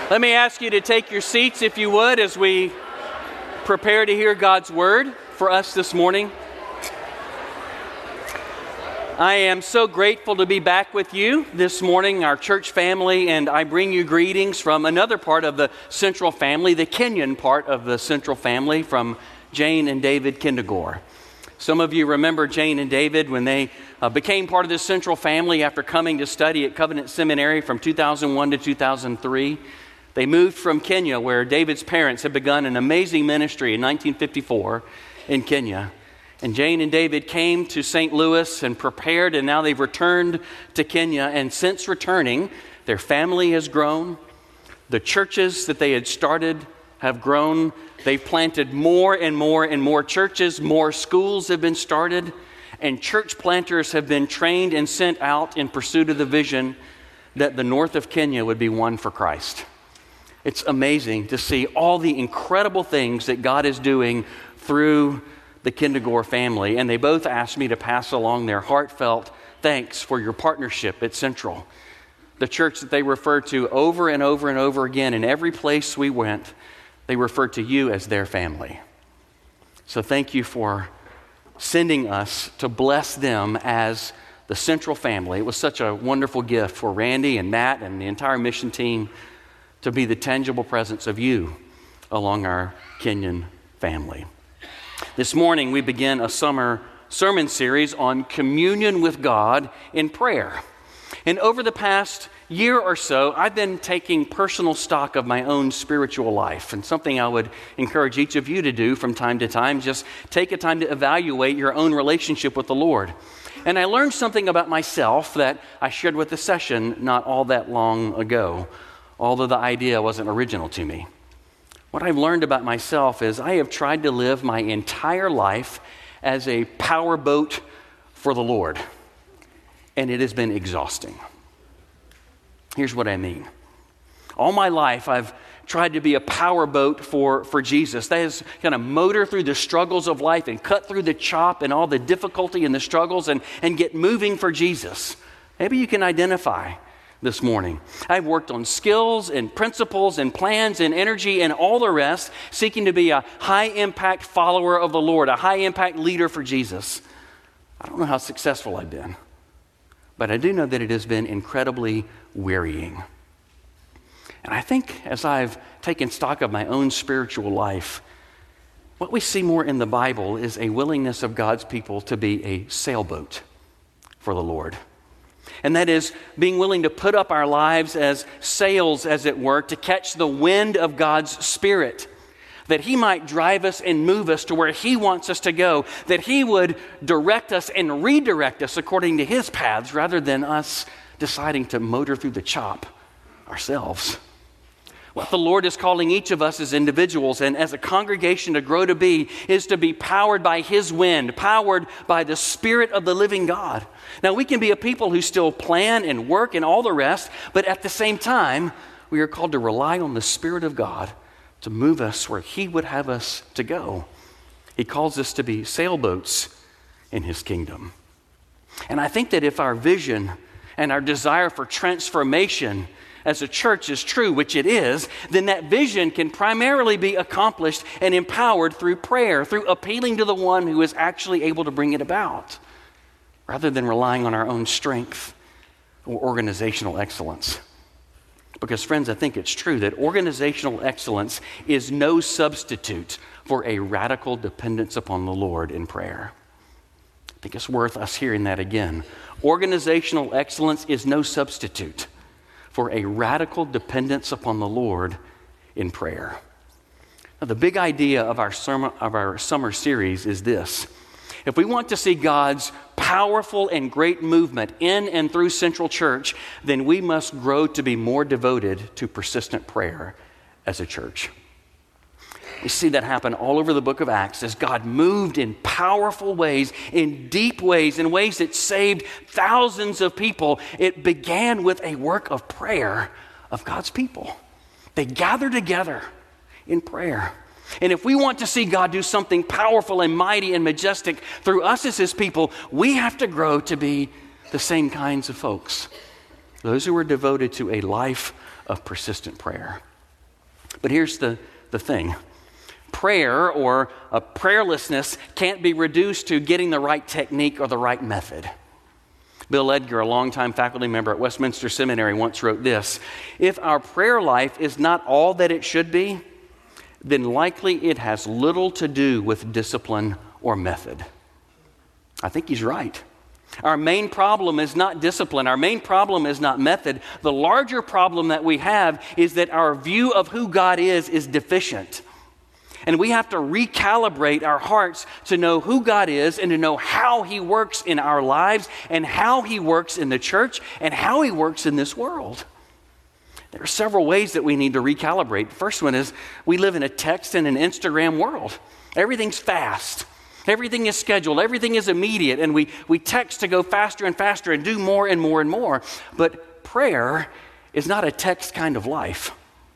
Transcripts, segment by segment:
Let me ask you to take your seats, if you would, as we prepare to hear God's word for us this morning. I am so grateful to be back with you this morning, our church family, and I bring you greetings from another part of the Central family, the Kenyon part of the Central family, from Jane and David Kindegore. Some of you remember Jane and David when they became part of the Central family after coming to study at Covenant Seminary from 2001 to 2003. They moved from Kenya, where David's parents had begun an amazing ministry in 1954 in Kenya. And Jane and David came to St. Louis and prepared, and now they've returned to Kenya. And since returning, their family has grown. The churches that they had started have grown. They've planted more and more and more churches. More schools have been started. And church planters have been trained and sent out in pursuit of the vision that the north of Kenya would be one for Christ. It's amazing to see all the incredible things that God is doing through the Kindegore family. And they both asked me to pass along their heartfelt thanks for your partnership at Central, the church that they refer to over and over and over again. In every place we went, they referred to you as their family. So thank you for sending us to bless them as the Central family. It was such a wonderful gift for Randy and Matt and the entire mission team to be the tangible presence of you along our Kenyan family. This morning, we begin a summer sermon series on communion with God in prayer. And over the past year or so, I've been taking personal stock of my own spiritual life, and something I would encourage each of you to do from time to time. Just take a time to evaluate your own relationship with the Lord. And I learned something about myself that I shared with the session not all that long ago, although the idea wasn't original to me. What I've learned about myself is I have tried to live my entire life as a powerboat for the Lord, and it has been exhausting. Here's what I mean. All my life, I've tried to be a powerboat for Jesus. That is, kind of motor through the struggles of life and cut through the chop and all the difficulty and the struggles and get moving for Jesus. Maybe you can identify this morning. I've worked on skills and principles and plans and energy and all the rest, seeking to be a high-impact follower of the Lord, a high-impact leader for Jesus. I don't know how successful I've been, but I do know that it has been incredibly wearying. And I think as I've taken stock of my own spiritual life, what we see more in the Bible is a willingness of God's people to be a sailboat for the Lord. And that is being willing to put up our lives as sails, as it were, to catch the wind of God's Spirit, that He might drive us and move us to where He wants us to go, that He would direct us and redirect us according to His paths rather than us deciding to motor through the chop ourselves. What the Lord is calling each of us as individuals and as a congregation to grow to be is to be powered by His wind, powered by the Spirit of the living God. Now, we can be a people who still plan and work and all the rest, but at the same time, we are called to rely on the Spirit of God to move us where He would have us to go. He calls us to be sailboats in His kingdom. And I think that if our vision and our desire for transformation as a church is true, which it is, then that vision can primarily be accomplished and empowered through prayer, through appealing to the one who is actually able to bring it about, rather than relying on our own strength or organizational excellence. Because, friends, I think it's true that organizational excellence is no substitute for a radical dependence upon the Lord in prayer. I think it's worth us hearing that again. Organizational excellence is no substitute for a radical dependence upon the Lord in prayer. Now, the big idea of our summer series is this. If we want to see God's powerful and great movement in and through Central Church, then we must grow to be more devoted to persistent prayer as a church. We see that happen all over the book of Acts as God moved in powerful ways, in deep ways, in ways that saved thousands of people. It began with a work of prayer of God's people. They gathered together in prayer. And if we want to see God do something powerful and mighty and majestic through us as His people, we have to grow to be the same kinds of folks. Those who are devoted to a life of persistent prayer. But here's the thing. Prayer or a prayerlessness can't be reduced to getting the right technique or the right method. Bill Edgar, a longtime faculty member at Westminster Seminary, once wrote this: "If our prayer life is not all that it should be, then likely it has little to do with discipline or method." I think he's right. Our main problem is not discipline. Our main problem is not method. The larger problem that we have is that our view of who God is deficient. And we have to recalibrate our hearts to know who God is and to know how He works in our lives and how He works in the church and how He works in this world. There are several ways that we need to recalibrate. The first one is we live in a text and an Instagram world. Everything's fast. Everything is scheduled. Everything is immediate. And we text to go faster and faster and do more and more and more. But prayer is not a text kind of life.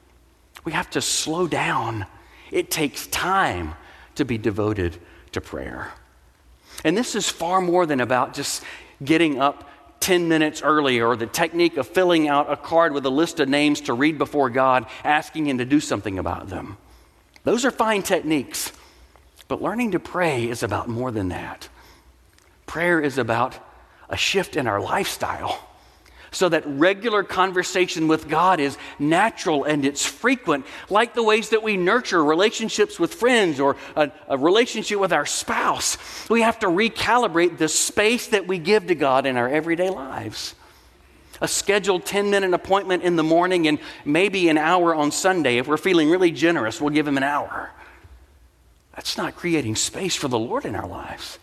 We have to slow down. It takes time to be devoted to prayer. And this is far more than about just getting up 10 minutes early or the technique of filling out a card with a list of names to read before God, asking Him to do something about them. Those are fine techniques. But learning to pray is about more than that. Prayer is about a shift in our lifestyle so that regular conversation with God is natural and it's frequent, like the ways that we nurture relationships with friends or a relationship with our spouse. We have to recalibrate the space that we give to God in our everyday lives. A scheduled 10-minute appointment in the morning and maybe an hour on Sunday. If we're feeling really generous, we'll give Him an hour. That's not creating space for the Lord in our lives.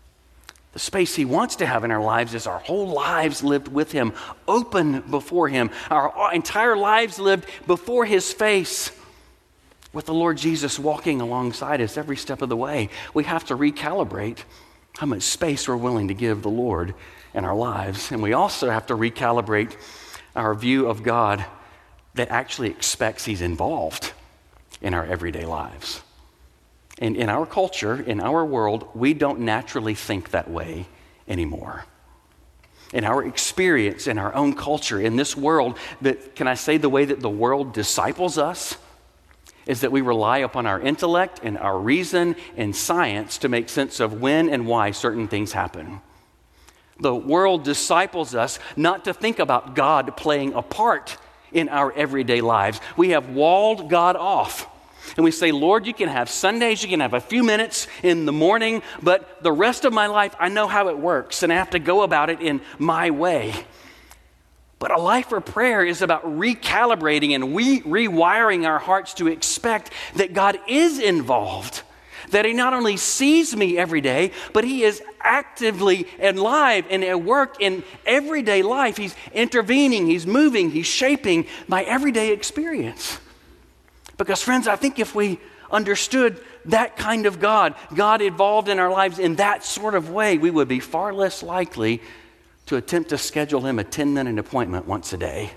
The space He wants to have in our lives is our whole lives lived with Him, open before Him, our entire lives lived before His face, with the Lord Jesus walking alongside us every step of the way. We have to recalibrate how much space we're willing to give the Lord in our lives. And we also have to recalibrate our view of God that actually expects He's involved in our everyday lives. And in our culture, in our world, we don't naturally think that way anymore. In our experience, in our own culture, in this world, can I say the way that the world disciples us is that we rely upon our intellect and our reason and science to make sense of when and why certain things happen. The world disciples us not to think about God playing a part in our everyday lives. We have walled God off. And we say, Lord, you can have Sundays, you can have a few minutes in the morning, but the rest of my life, I know how it works, and I have to go about it in my way. But a life of prayer is about recalibrating and rewiring our hearts to expect that God is involved, that He not only sees me every day, but He is actively and live and at work in everyday life. He's intervening, He's moving, He's shaping my everyday experience. Because friends, I think if we understood that kind of God involved in our lives in that sort of way, we would be far less likely to attempt to schedule Him a 10-minute appointment once a day.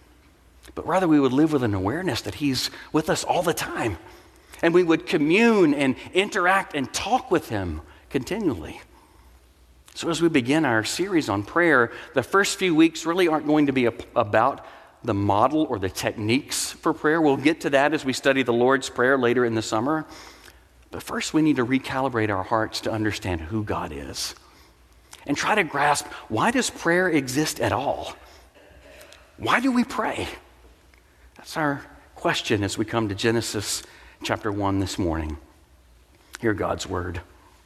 But rather we would live with an awareness that He's with us all the time. And we would commune and interact and talk with Him continually. So as we begin our series on prayer, the first few weeks really aren't going to be about the model or the techniques for prayer. We'll get to that as we study the Lord's Prayer later in the summer. But first we need to recalibrate our hearts to understand who God is and try to grasp, why does prayer exist at all? Why do we pray? That's our question as we come to Genesis chapter 1 this morning. Hear God's word.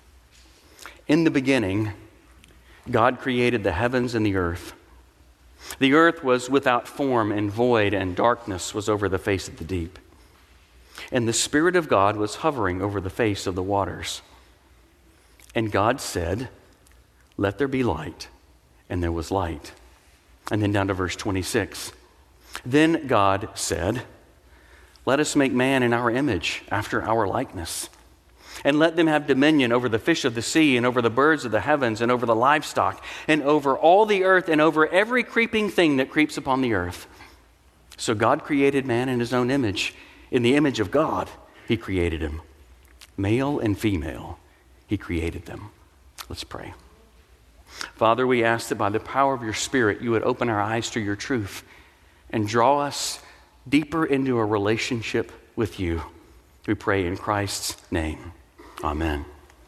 In the beginning, God created the heavens and the earth. The earth was without form and void, and darkness was over the face of the deep. And the Spirit of God was hovering over the face of the waters. And God said, "Let there be light," and there was light. And then down to verse 26. Then God said, "Let us make man in our image, after our likeness. And let them have dominion over the fish of the sea, and over the birds of the heavens, and over the livestock, and over all the earth, and over every creeping thing that creeps upon the earth." So God created man in His own image. In the image of God, He created him. Male and female, He created them. Let's pray. Father, we ask that by the power of your Spirit, you would open our eyes to your truth and draw us deeper into a relationship with you. We pray in Christ's name. Amen.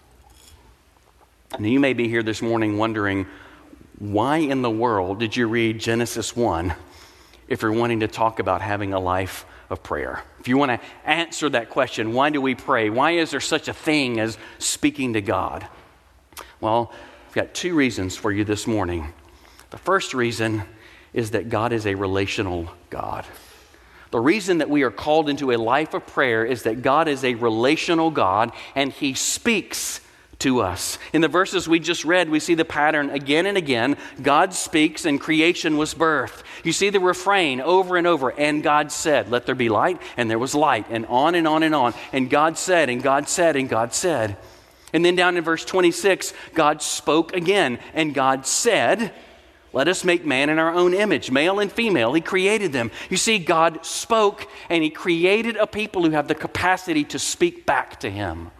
Now, you may be here this morning wondering, why in the world did you read Genesis 1 if you're wanting to talk about having a life of prayer? If you want to answer that question, why do we pray? Why is there such a thing as speaking to God? Well, I've got two reasons for you this morning. The first reason is that God is a relational God. The reason that we are called into a life of prayer is that God is a relational God, and He speaks to us. In the verses we just read, we see the pattern again and again. God speaks and creation was birthed. You see the refrain over and over. And God said, let there be light, and there was light, and on and on and on. And God said, and God said, and God said. And then down in verse 26, God spoke again, and God said, let us make man in our own image, male and female. He created them. You see, God spoke, and He created a people who have the capacity to speak back to Him.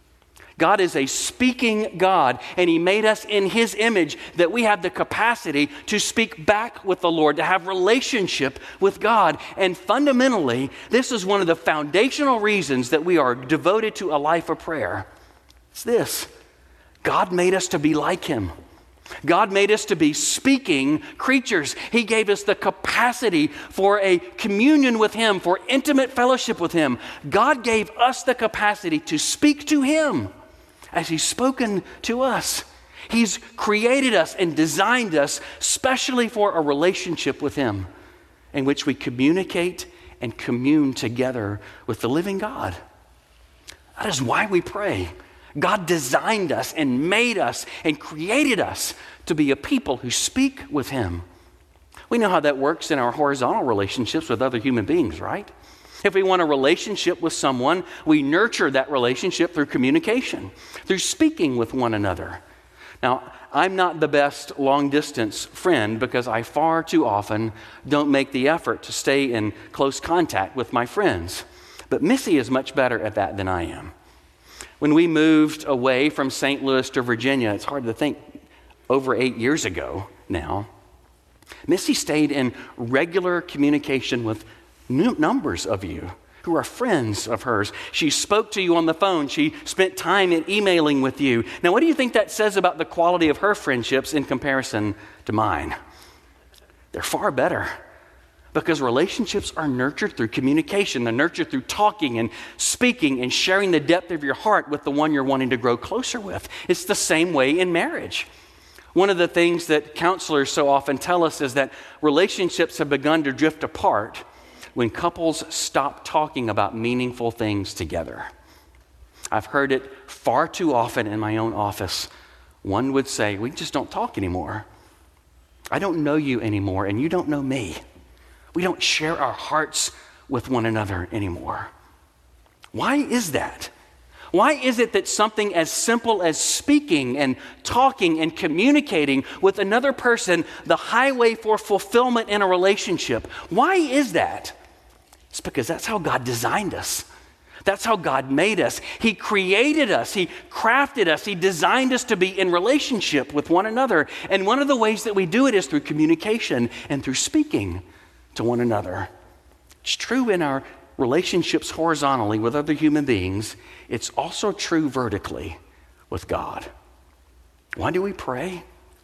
God is a speaking God, and He made us in His image that we have the capacity to speak back with the Lord, to have relationship with God. And fundamentally, this is one of the foundational reasons that we are devoted to a life of prayer. It's this: God made us to be like Him. God made us to be speaking creatures. He gave us the capacity for a communion with Him, for intimate fellowship with Him. God gave us the capacity to speak to Him as He's spoken to us. He's created us and designed us specially for a relationship with Him in which we communicate and commune together with the living God. That is why we pray. God designed us and made us and created us to be a people who speak with Him. We know how that works in our horizontal relationships with other human beings, right? If we want a relationship with someone, we nurture that relationship through communication, through speaking with one another. Now, I'm not the best long-distance friend because I far too often don't make the effort to stay in close contact with my friends. But Missy is much better at that than I am. When we moved away from St. Louis to Virginia, it's hard to think, over 8 years ago now, Missy stayed in regular communication with numbers of you who are friends of hers. She spoke to you on the phone. She spent time in emailing with you. Now, what do you think that says about the quality of her friendships in comparison to mine? They're far better. Because relationships are nurtured through communication. They're nurtured through talking and speaking and sharing the depth of your heart with the one you're wanting to grow closer with. It's the same way in marriage. One of the things that counselors so often tell us is that relationships have begun to drift apart when couples stop talking about meaningful things together. I've heard it far too often in my own office. One would say, we just don't talk anymore. I don't know you anymore, and you don't know me. We don't share our hearts with one another anymore. Why is that? Why is it that something as simple as speaking and talking and communicating with another person, the highway for fulfillment in a relationship, why is that? It's because that's how God designed us. That's how God made us. He created us. He crafted us. He designed us to be in relationship with one another. And one of the ways that we do it is through communication and through speaking to one another. It's true in our relationships horizontally with other human beings. It's also true vertically with God. Why do we pray?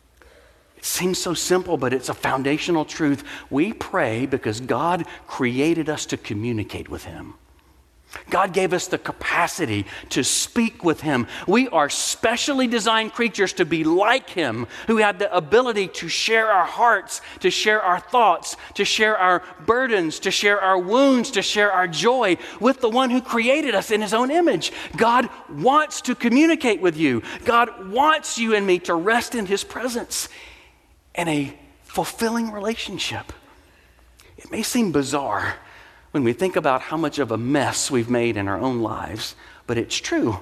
It seems so simple, but it's a foundational truth. We pray because God created us to communicate with Him. God gave us the capacity to speak with Him. We are specially designed creatures to be like Him, who have the ability to share our hearts, to share our thoughts, to share our burdens, to share our wounds, to share our joy with the one who created us in His own image. God wants to communicate with you. God wants you and me to rest in His presence in a fulfilling relationship. It may seem bizarre when we think about how much of a mess we've made in our own lives, but it's true.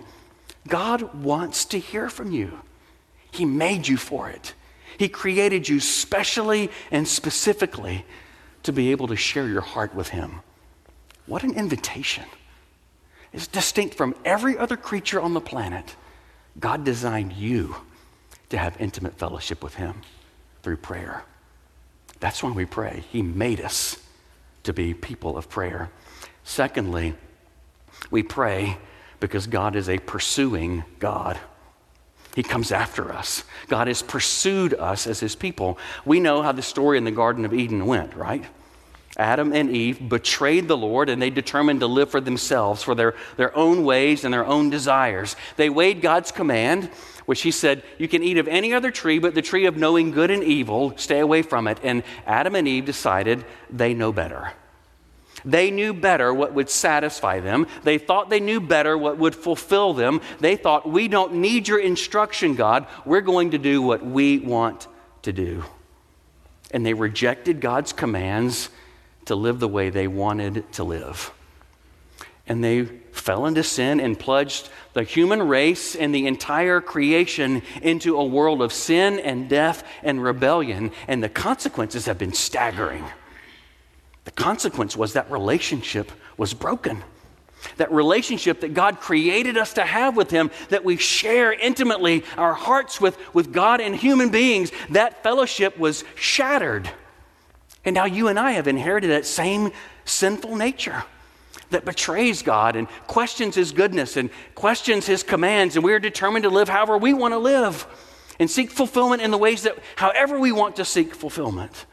God wants to hear from you. He made you for it. He created you specially and specifically to be able to share your heart with Him. What an invitation. It's distinct from every other creature on the planet. God designed you to have intimate fellowship with Him through prayer. That's why we pray. He made us to be people of prayer. Secondly, we pray because God is a pursuing God. He comes after us. God has pursued us as his people. We know how the story in the Garden of Eden went, right? Adam and Eve betrayed the Lord, and they determined to live for themselves, for their own ways and their own desires. They weighed God's command, which he said, you can eat of any other tree, but the tree of knowing good and evil, stay away from it. And Adam and Eve decided they know better. They knew better what would satisfy them. They thought they knew better what would fulfill them. They thought, we don't need your instruction, God. We're going to do what we want to do. And they rejected God's commands to live the way they wanted to live. And they fell into sin and plunged the human race and the entire creation into a world of sin and death and rebellion. And the consequences have been staggering. The consequence was that relationship was broken. That relationship that God created us to have with him, that we share intimately our hearts with God and human beings, that fellowship was shattered. And now you and I have inherited that same sinful nature that betrays God and questions his goodness and questions his commands. And we are determined to live however we want to live and seek fulfillment in the ways that however we want to seek fulfillment.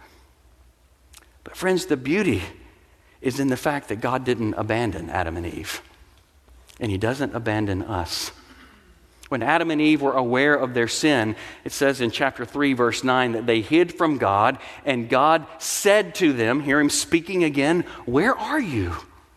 But friends, the beauty is in the fact that God didn't abandon Adam and Eve. And he doesn't abandon us. When Adam and Eve were aware of their sin, it says in chapter 3, verse 9, that they hid from God, and God said to them, hear him speaking again, where are you?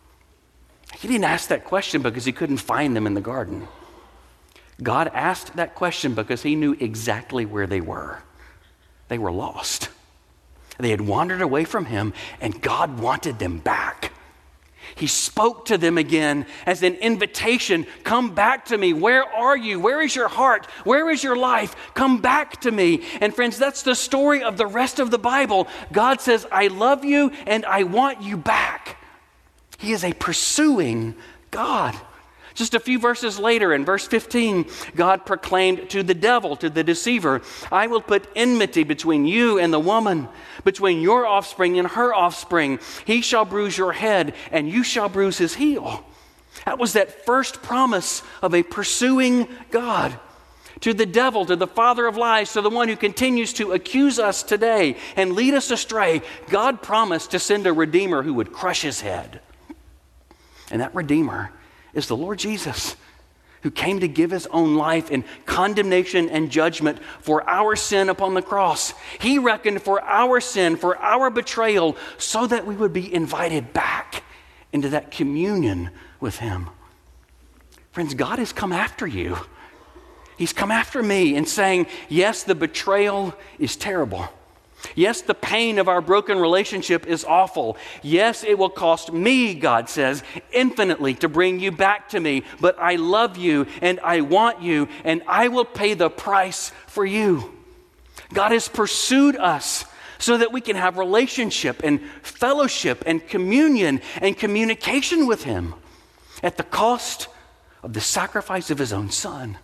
He didn't ask that question because he couldn't find them in the garden. God asked that question because he knew exactly where they were. They were lost. They had wandered away from him, and God wanted them back. He spoke to them again as an invitation. Come back to me. Where are you? Where is your heart? Where is your life? Come back to me. And friends, that's the story of the rest of the Bible. God says, I love you and I want you back. He is a pursuing God. Just a few verses later, in verse 15, God proclaimed to the devil, to the deceiver, I will put enmity between you and the woman, between your offspring and her offspring. He shall bruise your head, and you shall bruise his heel. That was that first promise of a pursuing God. To the devil, to the father of lies, to the one who continues to accuse us today and lead us astray, God promised to send a Redeemer who would crush his head. And that Redeemer is the Lord Jesus, who came to give his own life in condemnation and judgment for our sin upon the cross. He reckoned for our sin, for our betrayal, so that we would be invited back into that communion with him. Friends, God has come after you. He's come after me and saying, yes, the betrayal is terrible. Yes, the pain of our broken relationship is awful. Yes, it will cost me, God says, infinitely to bring you back to me. But I love you and I want you and I will pay the price for you. God has pursued us so that we can have relationship and fellowship and communion and communication with him at the cost of the sacrifice of his own son.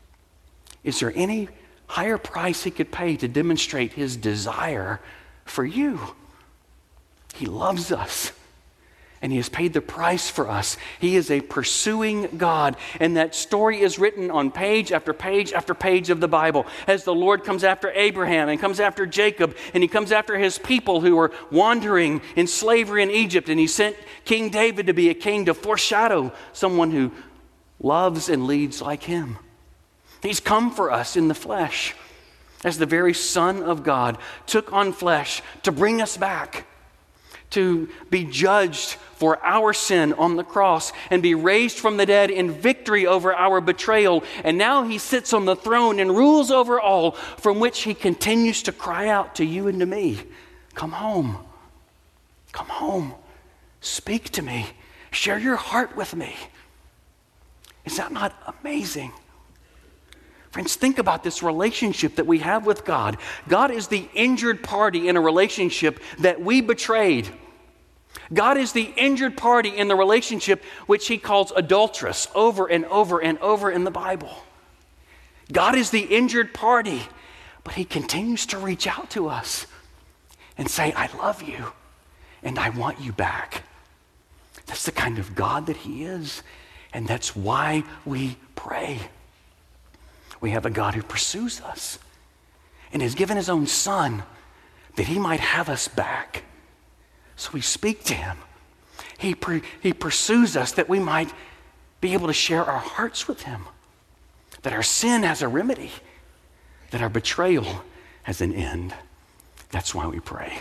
Is there any higher price he could pay to demonstrate his desire for you? He loves us, and he has paid the price for us. He is a pursuing God, and that story is written on page after page after page of the Bible as the Lord comes after Abraham and comes after Jacob, and he comes after his people who were wandering in slavery in Egypt, and he sent King David to be a king to foreshadow someone who loves and leads like him. He's come for us in the flesh as the very Son of God took on flesh to bring us back, to be judged for our sin on the cross and be raised from the dead in victory over our betrayal. And now he sits on the throne and rules over all, from which he continues to cry out to you and to me, come home, come home, speak to me, share your heart with me. Is that not amazing? Friends, think about this relationship that we have with God. God is the injured party in a relationship that we betrayed. God is the injured party in the relationship which he calls adulterous over and over and over in the Bible. God is the injured party, but he continues to reach out to us and say, I love you and I want you back. That's the kind of God that he is, and that's why we pray. We have a God who pursues us and has given his own son that he might have us back. So we speak to him. He pursues us that we might be able to share our hearts with him, that our sin has a remedy, that our betrayal has an end. That's why we pray.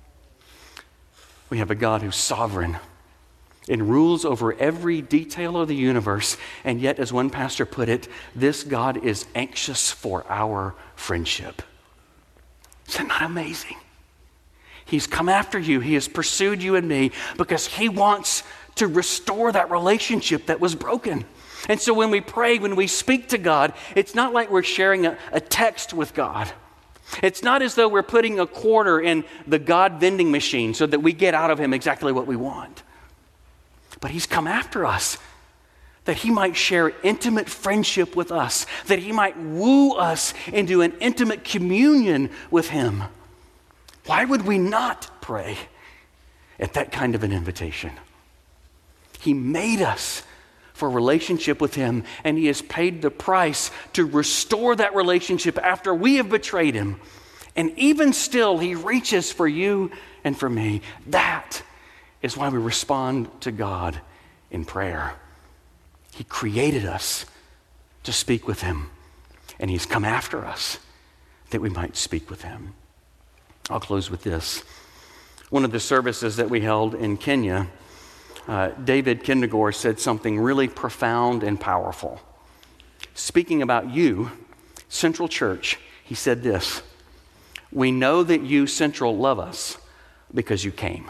We have a God who's sovereign and rules over every detail of the universe, and yet, as one pastor put it, this God is anxious for our friendship. Is that not amazing? He's come after you. He has pursued you and me because he wants to restore that relationship that was broken. And so when we pray, when we speak to God, it's not like we're sharing a text with God. It's not as though we're putting a quarter in the God vending machine so that we get out of him exactly what we want. But he's come after us that he might share intimate friendship with us, that he might woo us into an intimate communion with him. Why would we not pray at that kind of an invitation? He made us for a relationship with him, and he has paid the price to restore that relationship after we have betrayed him. And even still, he reaches for you and for me. That is why we respond to God in prayer. He created us to speak with him, and he's come after us that we might speak with him. I'll close with this. One of the services that we held in Kenya, David Kindegor said something really profound and powerful. Speaking about you, Central Church, he said this: "We know that you, Central, love us because you came.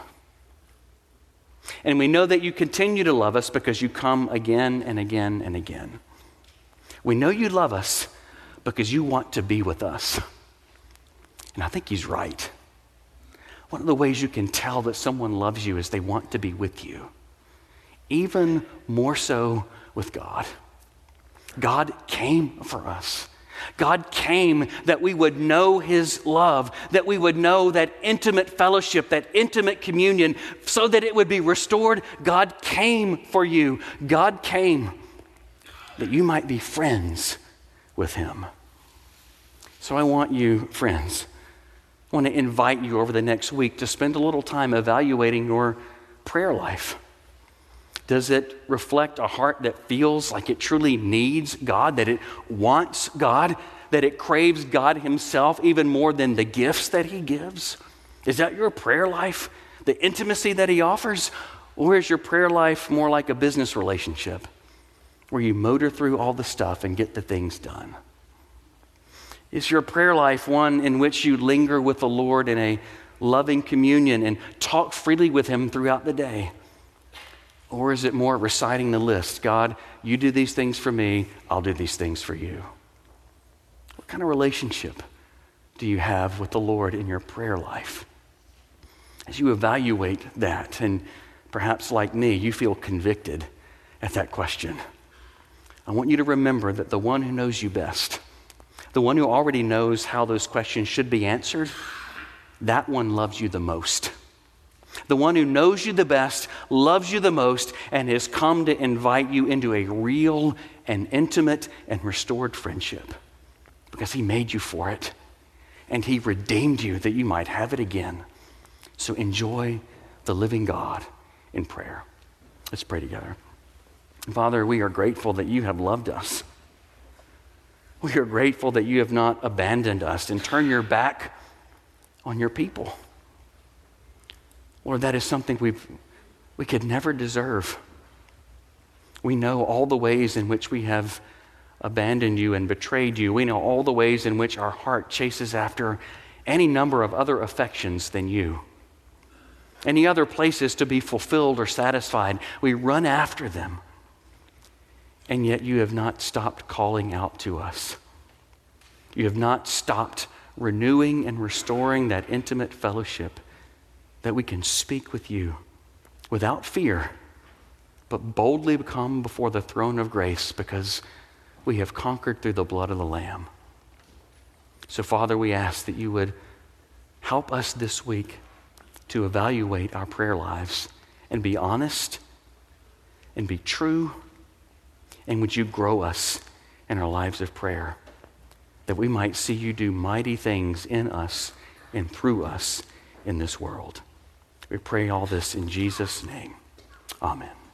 And we know that you continue to love us because you come again and again and again. We know you love us because you want to be with us." And I think he's right. One of the ways you can tell that someone loves you is they want to be with you. Even more so with God. God came for us. God came that we would know his love, that we would know that intimate fellowship, that intimate communion, so that it would be restored. God came for you. God came that you might be friends with him. So I want you, friends, I want to invite you over the next week to spend a little time evaluating your prayer life. Does it reflect a heart that feels like it truly needs God, that it wants God, that it craves God himself even more than the gifts that he gives? Is that your prayer life, the intimacy that he offers? Or is your prayer life more like a business relationship where you motor through all the stuff and get the things done? Is your prayer life one in which you linger with the Lord in a loving communion and talk freely with him throughout the day? Or is it more reciting the list? God, you do these things for me, I'll do these things for you. What kind of relationship do you have with the Lord in your prayer life? As you evaluate that, and perhaps like me, you feel convicted at that question, I want you to remember that the one who knows you best, the one who already knows how those questions should be answered, that one loves you the most. The one who knows you the best, loves you the most, and has come to invite you into a real and intimate and restored friendship because he made you for it and he redeemed you that you might have it again. So enjoy the living God in prayer. Let's pray together. Father, we are grateful that you have loved us. We are grateful that you have not abandoned us and turned your back on your people. Lord, that is something we could never deserve. We know all the ways in which we have abandoned you and betrayed you. We know all the ways in which our heart chases after any number of other affections than you. Any other places to be fulfilled or satisfied. We run after them. And yet you have not stopped calling out to us. You have not stopped renewing and restoring that intimate fellowship that we can speak with you without fear, but boldly come before the throne of grace because we have conquered through the blood of the Lamb. So, Father, we ask that you would help us this week to evaluate our prayer lives and be honest and be true. And would you grow us in our lives of prayer, that we might see you do mighty things in us and through us in this world. We pray all this in Jesus' name. Amen.